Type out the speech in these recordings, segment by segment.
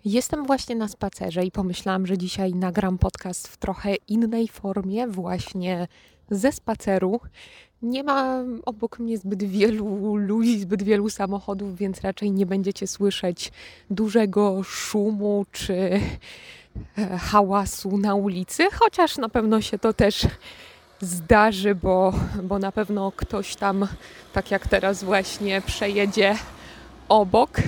Jestem właśnie na spacerze i pomyślałam, że dzisiaj nagram podcast w trochę innej formie, właśnie ze spaceru. Nie ma obok mnie zbyt wielu ludzi, zbyt wielu samochodów, więc raczej nie będziecie słyszeć dużego szumu czy hałasu na ulicy, chociaż na pewno się to też zdarzy, bo na pewno ktoś tam, tak jak teraz właśnie, przejedzie obok.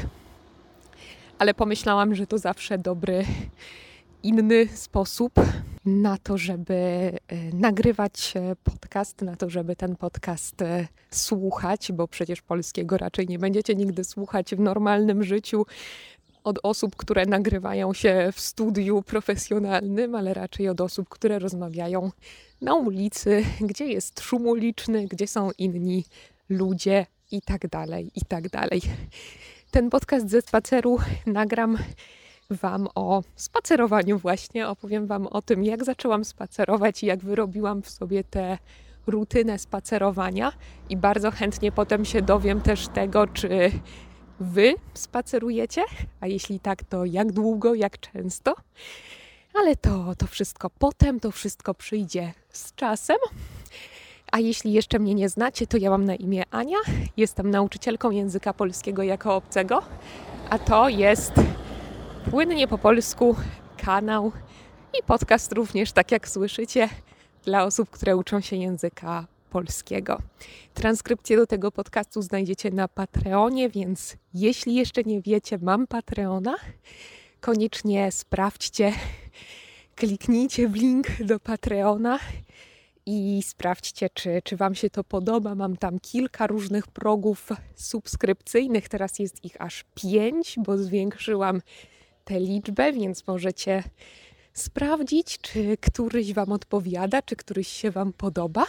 Ale pomyślałam, że to zawsze dobry, inny sposób na to, żeby nagrywać podcast, na to, żeby ten podcast słuchać, bo przecież polskiego raczej nie będziecie nigdy słuchać w normalnym życiu od osób, które nagrywają się w studiu profesjonalnym, ale raczej od osób, które rozmawiają na ulicy, gdzie jest szum uliczny, gdzie są inni ludzie i tak dalej, i tak dalej. Ten podcast ze spaceru nagram Wam o spacerowaniu właśnie. Opowiem Wam o tym, jak zaczęłam spacerować i jak wyrobiłam w sobie tę rutynę spacerowania. I bardzo chętnie potem się dowiem też tego, czy Wy spacerujecie, a jeśli tak, to jak długo, jak często. Ale to wszystko potem, to wszystko przyjdzie z czasem. A jeśli jeszcze mnie nie znacie, to ja mam na imię Ania. Jestem nauczycielką języka polskiego jako obcego, a to jest Płynnie po polsku kanał i podcast również, tak jak słyszycie, dla osób, które uczą się języka polskiego. Transkrypcję do tego podcastu znajdziecie na Patreonie, więc jeśli jeszcze nie wiecie, mam Patreona. Koniecznie sprawdźcie, kliknijcie w link do Patreona i sprawdźcie, czy Wam się to podoba. Mam tam kilka różnych progów subskrypcyjnych. Teraz jest ich aż 5, bo zwiększyłam tę liczbę, więc możecie sprawdzić, czy któryś Wam odpowiada, czy któryś się Wam podoba.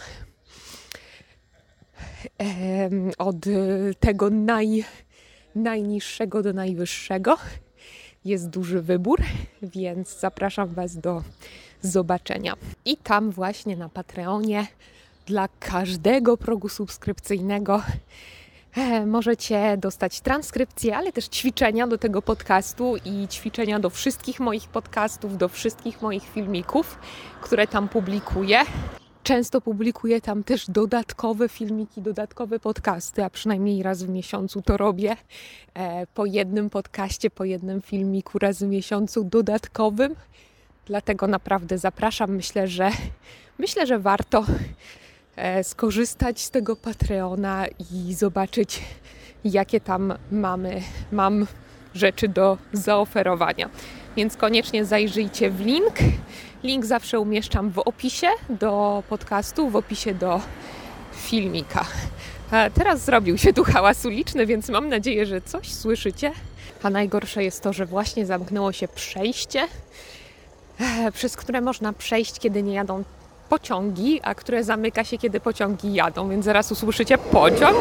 Od tego najniższego do najwyższego jest duży wybór, więc zapraszam Was do zobaczenia. I tam właśnie na Patreonie dla każdego progu subskrypcyjnego możecie dostać transkrypcję, ale też ćwiczenia do tego podcastu i ćwiczenia do wszystkich moich podcastów, do wszystkich moich filmików, które tam publikuję. Często publikuję tam też dodatkowe filmiki, dodatkowe podcasty, a przynajmniej raz w miesiącu to robię. Po jednym podcaście, po jednym filmiku raz w miesiącu dodatkowym. Dlatego naprawdę zapraszam. Myślę, że warto skorzystać z tego Patreona i zobaczyć, jakie tam mam rzeczy do zaoferowania. Więc koniecznie zajrzyjcie w link. Link zawsze umieszczam w opisie do podcastu, w opisie do filmika. A teraz zrobił się tu hałas uliczny, więc mam nadzieję, że coś słyszycie. A najgorsze jest to, że właśnie zamknęło się przejście, przez które można przejść, kiedy nie jadą pociągi, a które zamyka się, kiedy pociągi jadą, więc zaraz usłyszycie pociąg.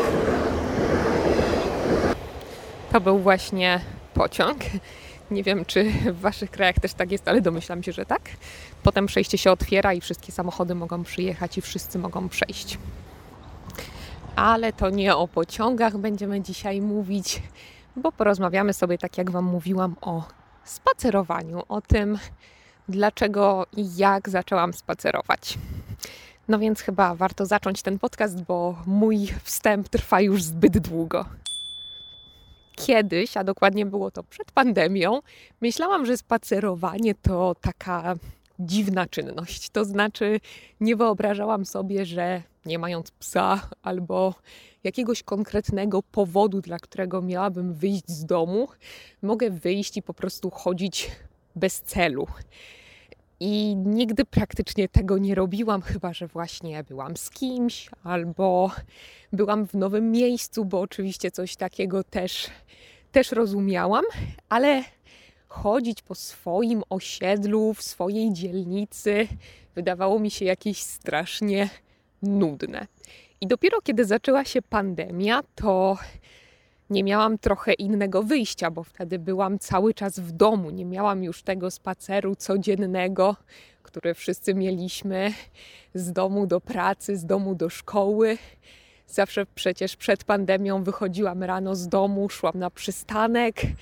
To był właśnie pociąg. Nie wiem, czy w Waszych krajach też tak jest, ale domyślam się, że tak. Potem przejście się otwiera i wszystkie samochody mogą przyjechać i wszyscy mogą przejść. Ale to nie o pociągach będziemy dzisiaj mówić, bo porozmawiamy sobie, tak jak Wam mówiłam, o spacerowaniu, o tym, dlaczego i jak zaczęłam spacerować. No więc chyba warto zacząć ten podcast, bo mój wstęp trwa już zbyt długo. Kiedyś, a dokładnie było to przed pandemią, myślałam, że spacerowanie to taka dziwna czynność. To znaczy nie wyobrażałam sobie, że nie mając psa albo jakiegoś konkretnego powodu, dla którego miałabym wyjść z domu, mogę wyjść i po prostu chodzić bez celu. I nigdy praktycznie tego nie robiłam, chyba że właśnie byłam z kimś albo byłam w nowym miejscu, bo oczywiście coś takiego też rozumiałam, ale chodzić po swoim osiedlu, w swojej dzielnicy wydawało mi się jakieś strasznie nudne. I dopiero kiedy zaczęła się pandemia, to nie miałam trochę innego wyjścia, bo wtedy byłam cały czas w domu. Nie miałam już tego spaceru codziennego, który wszyscy mieliśmy z domu do pracy, z domu do szkoły. Zawsze przecież przed pandemią wychodziłam rano z domu, szłam na przystanek,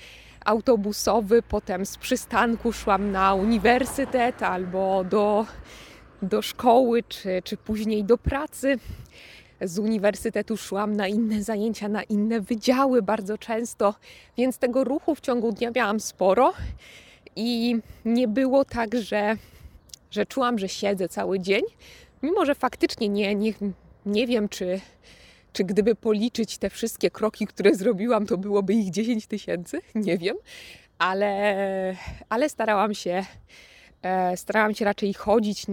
autobusowy, potem z przystanku szłam na uniwersytet albo do szkoły, czy później do pracy. Z uniwersytetu szłam na inne zajęcia, na inne wydziały bardzo często, więc tego ruchu w ciągu dnia miałam sporo i nie było tak, że czułam, że siedzę cały dzień, mimo że faktycznie nie wiem, czy gdyby policzyć te wszystkie kroki, które zrobiłam, to byłoby ich 10 000, nie wiem, ale starałam się raczej chodzić,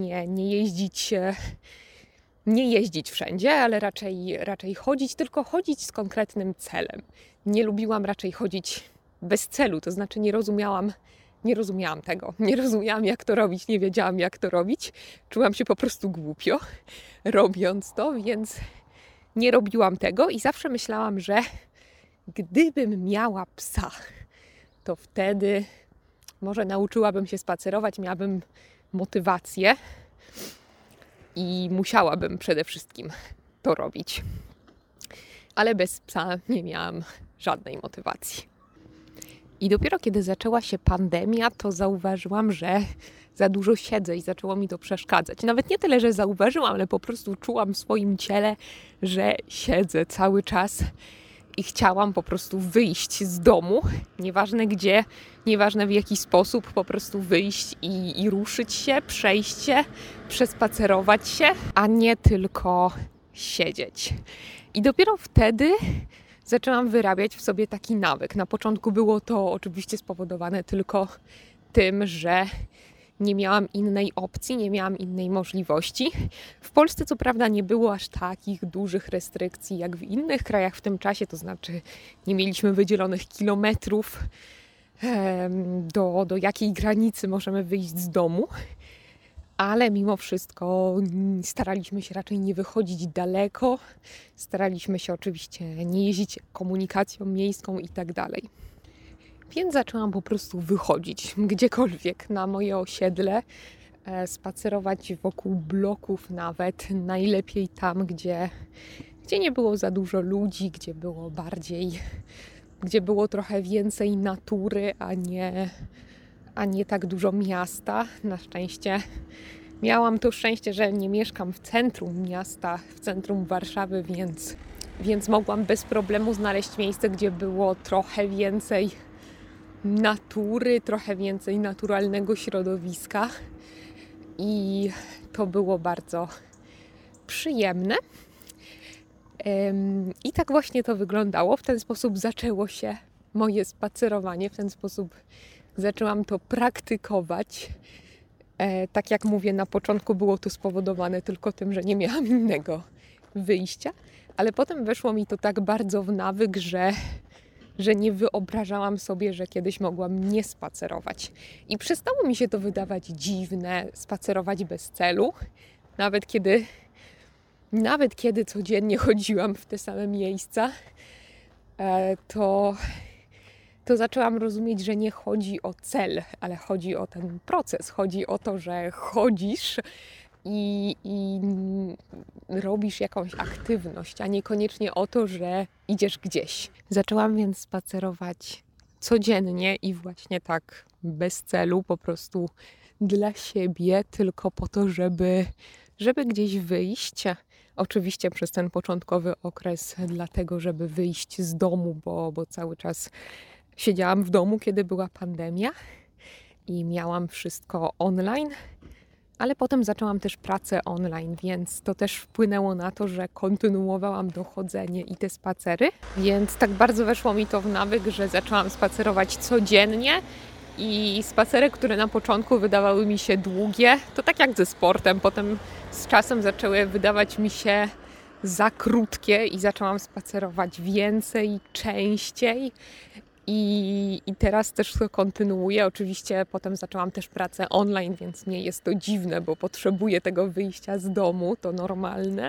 nie jeździć wszędzie, ale raczej chodzić, tylko chodzić z konkretnym celem. Nie lubiłam raczej chodzić bez celu, to znaczy nie rozumiałam tego. Nie rozumiałam, jak to robić, nie wiedziałam, jak to robić. Czułam się po prostu głupio, robiąc to, więc nie robiłam tego i zawsze myślałam, że gdybym miała psa, to wtedy może nauczyłabym się spacerować, miałabym motywację i musiałabym przede wszystkim to robić. Ale bez psa nie miałam żadnej motywacji. I dopiero kiedy zaczęła się pandemia, to zauważyłam, że za dużo siedzę i zaczęło mi to przeszkadzać. Nawet nie tyle, że zauważyłam, ale po prostu czułam w swoim ciele, że siedzę cały czas i chciałam po prostu wyjść z domu, nieważne gdzie, nieważne w jaki sposób, po prostu wyjść i ruszyć się, przejść się, przespacerować się, a nie tylko siedzieć. I dopiero wtedy zaczęłam wyrabiać w sobie taki nawyk. Na początku było to oczywiście spowodowane tylko tym, że nie miałam innej opcji, nie miałam innej możliwości. W Polsce co prawda nie było aż takich dużych restrykcji jak w innych krajach w tym czasie, to znaczy nie mieliśmy wydzielonych kilometrów, do jakiej granicy możemy wyjść z domu, ale mimo wszystko staraliśmy się raczej nie wychodzić daleko, staraliśmy się oczywiście nie jeździć komunikacją miejską i tak dalej. Więc zaczęłam po prostu wychodzić gdziekolwiek na moje osiedle, spacerować wokół bloków nawet, najlepiej tam, gdzie nie było za dużo ludzi, gdzie było trochę więcej natury, a nie tak dużo miasta. Na szczęście miałam to szczęście, że nie mieszkam w centrum miasta, w centrum Warszawy, więc mogłam bez problemu znaleźć miejsce, gdzie było trochę więcej natury, trochę więcej naturalnego środowiska i to było bardzo przyjemne. I tak właśnie to wyglądało. W ten sposób zaczęło się moje spacerowanie, w ten sposób zaczęłam to praktykować. Tak jak mówię, na początku było to spowodowane tylko tym, że nie miałam innego wyjścia, ale potem weszło mi to tak bardzo w nawyk, że nie wyobrażałam sobie, że kiedyś mogłam nie spacerować. I przestało mi się to wydawać dziwne, spacerować bez celu, nawet kiedy codziennie chodziłam w te same miejsca, to zaczęłam rozumieć, że nie chodzi o cel, ale chodzi o ten proces. Chodzi o to, że chodzisz i robisz jakąś aktywność, a niekoniecznie o to, że idziesz gdzieś. Zaczęłam więc spacerować codziennie i właśnie tak bez celu, po prostu dla siebie, tylko po to, żeby gdzieś wyjść. Oczywiście przez ten początkowy okres dlatego, żeby wyjść z domu, bo cały czas siedziałam w domu, kiedy była pandemia i miałam wszystko online, ale potem zaczęłam też pracę online, więc to też wpłynęło na to, że kontynuowałam to chodzenie i te spacery, więc tak bardzo weszło mi to w nawyk, że zaczęłam spacerować codziennie i spacery, które na początku wydawały mi się długie, to tak jak ze sportem, potem z czasem zaczęły wydawać mi się za krótkie i zaczęłam spacerować więcej, częściej. I teraz też to kontynuuję. Oczywiście potem zaczęłam też pracę online, więc nie jest to dziwne, bo potrzebuję tego wyjścia z domu, to normalne.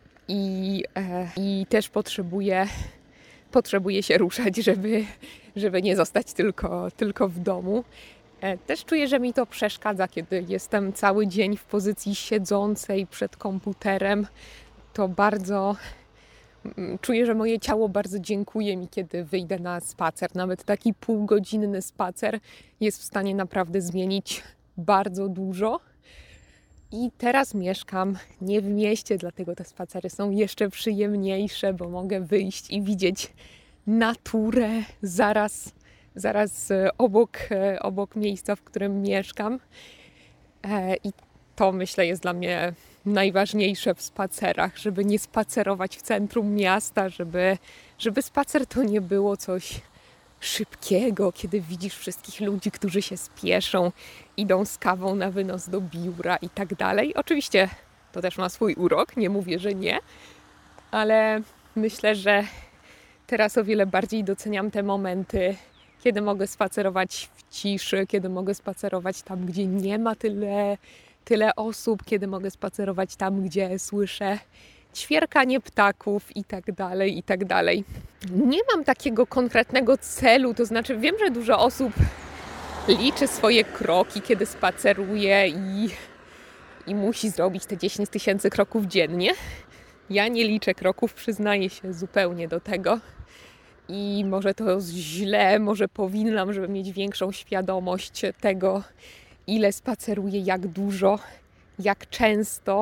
I też potrzebuję się ruszać, żeby nie zostać tylko w domu. Też czuję, że mi to przeszkadza, kiedy jestem cały dzień w pozycji siedzącej przed komputerem. To bardzo Czuję, że moje ciało bardzo dziękuje mi, kiedy wyjdę na spacer. Nawet taki półgodzinny spacer jest w stanie naprawdę zmienić bardzo dużo. I teraz mieszkam nie w mieście, dlatego te spacery są jeszcze przyjemniejsze, bo mogę wyjść i widzieć naturę zaraz obok miejsca, w którym mieszkam. I to, myślę, jest dla mnie najważniejsze w spacerach, żeby nie spacerować w centrum miasta, żeby spacer to nie było coś szybkiego, kiedy widzisz wszystkich ludzi, którzy się spieszą, idą z kawą na wynos do biura i tak dalej. Oczywiście to też ma swój urok, nie mówię, że nie, ale myślę, że teraz o wiele bardziej doceniam te momenty, kiedy mogę spacerować w ciszy, kiedy mogę spacerować tam, gdzie nie ma tyle osób, kiedy mogę spacerować tam, gdzie słyszę ćwierkanie ptaków i tak dalej, i tak dalej. Nie mam takiego konkretnego celu, to znaczy wiem, że dużo osób liczy swoje kroki, kiedy spaceruje i musi zrobić te 10 000 kroków dziennie. Ja nie liczę kroków, przyznaję się zupełnie do tego. I może to źle, może powinnam, żeby mieć większą świadomość tego, ile spaceruję, jak dużo, jak często,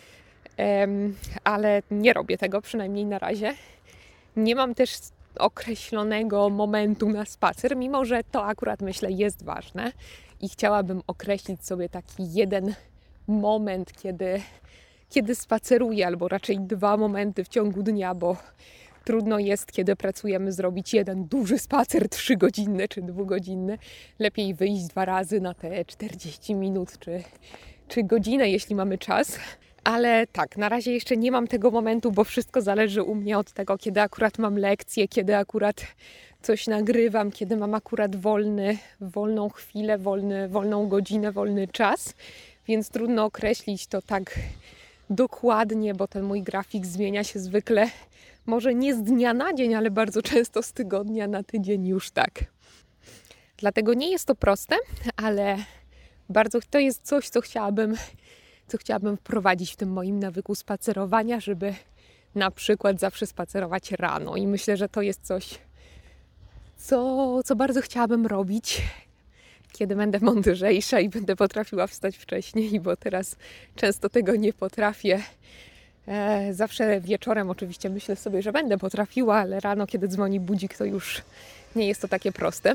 ale nie robię tego, przynajmniej na razie. Nie mam też określonego momentu na spacer, mimo że to akurat, myślę, jest ważne i chciałabym określić sobie taki jeden moment, kiedy spaceruję, albo raczej 2 momenty w ciągu dnia, bo trudno jest, kiedy pracujemy, zrobić jeden duży spacer 3-godzinny czy 2-godzinny. Lepiej wyjść 2 razy na te 40 minut czy godzinę, jeśli mamy czas. Ale tak, na razie jeszcze nie mam tego momentu, bo wszystko zależy u mnie od tego, kiedy akurat mam lekcję, kiedy akurat coś nagrywam, kiedy mam akurat wolną chwilę, wolną godzinę, wolny czas. Więc trudno określić to tak dokładnie, bo ten mój grafik zmienia się zwykle, może nie z dnia na dzień, ale bardzo często z tygodnia na tydzień już tak. Dlatego nie jest to proste, ale to jest coś, co chciałabym wprowadzić w tym moim nawyku spacerowania, żeby na przykład zawsze spacerować rano. I myślę, że to jest coś, co bardzo chciałabym robić, kiedy będę mądrzejsza i będę potrafiła wstać wcześniej, bo teraz często tego nie potrafię. Zawsze wieczorem oczywiście myślę sobie, że będę potrafiła, ale rano, kiedy dzwoni budzik, to już nie jest to takie proste.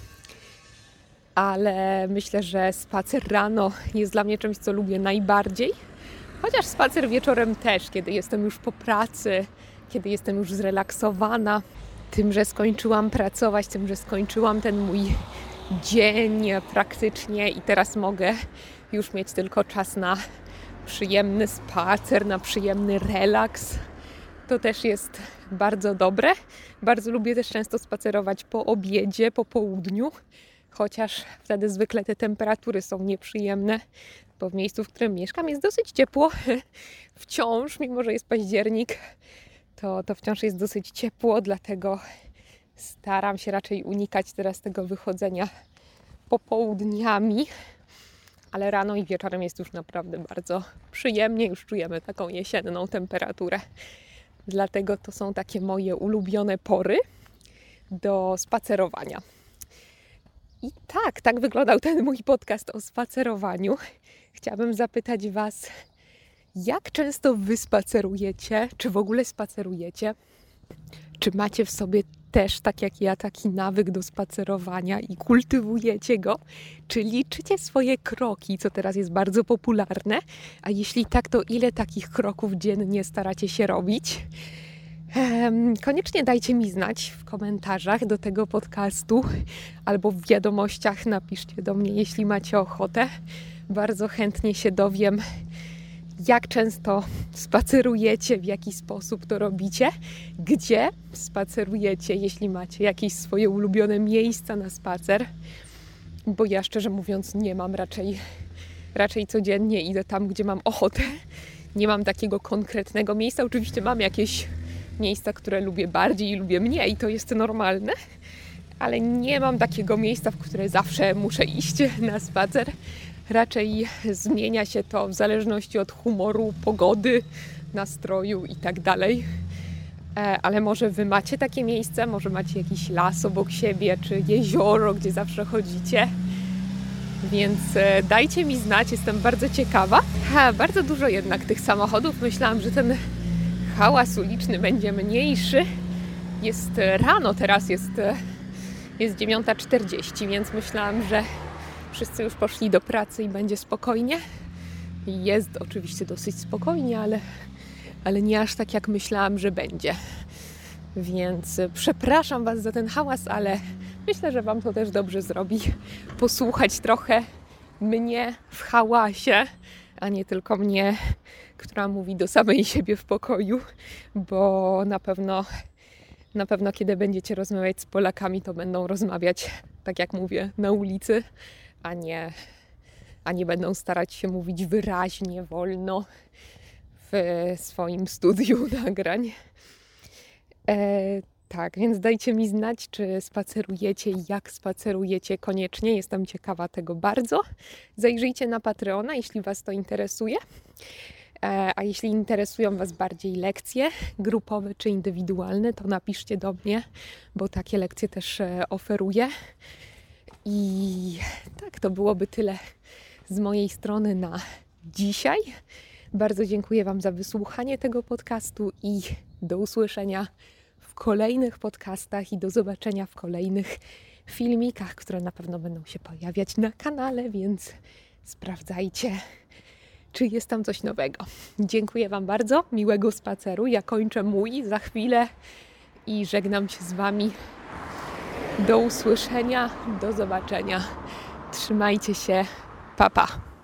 Ale myślę, że spacer rano jest dla mnie czymś, co lubię najbardziej. Chociaż spacer wieczorem też, kiedy jestem już po pracy, kiedy jestem już zrelaksowana tym, że skończyłam pracować, tym, że skończyłam ten mój dzień praktycznie i teraz mogę już mieć tylko czas na przyjemny spacer, na przyjemny relaks. To też jest bardzo dobre. Bardzo lubię też często spacerować po obiedzie, po południu, chociaż wtedy zwykle te temperatury są nieprzyjemne, bo w miejscu, w którym mieszkam, jest dosyć ciepło. Wciąż, mimo że jest październik, to wciąż jest dosyć ciepło, dlatego staram się raczej unikać teraz tego wychodzenia popołudniami, ale rano i wieczorem jest już naprawdę bardzo przyjemnie, już czujemy taką jesienną temperaturę. Dlatego to są takie moje ulubione pory do spacerowania. I tak wyglądał ten mój podcast o spacerowaniu. Chciałabym zapytać Was, jak często Wy spacerujecie? Czy w ogóle spacerujecie? Czy macie w sobie też, tak jak ja, taki nawyk do spacerowania i kultywujecie go? Czy liczycie swoje kroki, co teraz jest bardzo popularne? A jeśli tak, to ile takich kroków dziennie staracie się robić? Koniecznie dajcie mi znać w komentarzach do tego podcastu albo w wiadomościach napiszcie do mnie, jeśli macie ochotę. Bardzo chętnie się dowiem, jak często spacerujecie, w jaki sposób to robicie, gdzie spacerujecie, jeśli macie jakieś swoje ulubione miejsca na spacer, bo ja szczerze mówiąc nie mam, raczej codziennie idę tam, gdzie mam ochotę. Nie mam takiego konkretnego miejsca. Oczywiście mam jakieś miejsca, które lubię bardziej i lubię mniej, to jest normalne, ale nie mam takiego miejsca, w które zawsze muszę iść na spacer. Raczej zmienia się to w zależności od humoru, pogody, nastroju i tak dalej. ale może Wy macie takie miejsce, może macie jakiś las obok siebie, czy jezioro, gdzie zawsze chodzicie. Więc dajcie mi znać, jestem bardzo ciekawa. Bardzo dużo jednak tych samochodów. Myślałam, że ten hałas uliczny będzie mniejszy. Jest rano, teraz jest 9:40, więc myślałam, że wszyscy już poszli do pracy i będzie spokojnie. Jest oczywiście dosyć spokojnie, ale nie aż tak, jak myślałam, że będzie. Więc przepraszam Was za ten hałas, ale myślę, że Wam to też dobrze zrobi posłuchać trochę mnie w hałasie, a nie tylko mnie, która mówi do samej siebie w pokoju, bo na pewno kiedy będziecie rozmawiać z Polakami, to będą rozmawiać, tak jak mówię, na ulicy, a nie będą starać się mówić wyraźnie, wolno w swoim studiu nagrań. Tak, więc dajcie mi znać, czy spacerujecie i jak spacerujecie koniecznie. Jestem ciekawa tego bardzo. Zajrzyjcie na Patreona, jeśli Was to interesuje. A jeśli interesują Was bardziej lekcje grupowe czy indywidualne, to napiszcie do mnie, bo takie lekcje też oferuję. I tak, to byłoby tyle z mojej strony na dzisiaj. Bardzo dziękuję Wam za wysłuchanie tego podcastu i do usłyszenia w kolejnych podcastach i do zobaczenia w kolejnych filmikach, które na pewno będą się pojawiać na kanale, więc sprawdzajcie, czy jest tam coś nowego. Dziękuję Wam bardzo, miłego spaceru. Ja kończę mój za chwilę i żegnam się z Wami. Do usłyszenia, do zobaczenia. Trzymajcie się, pa pa.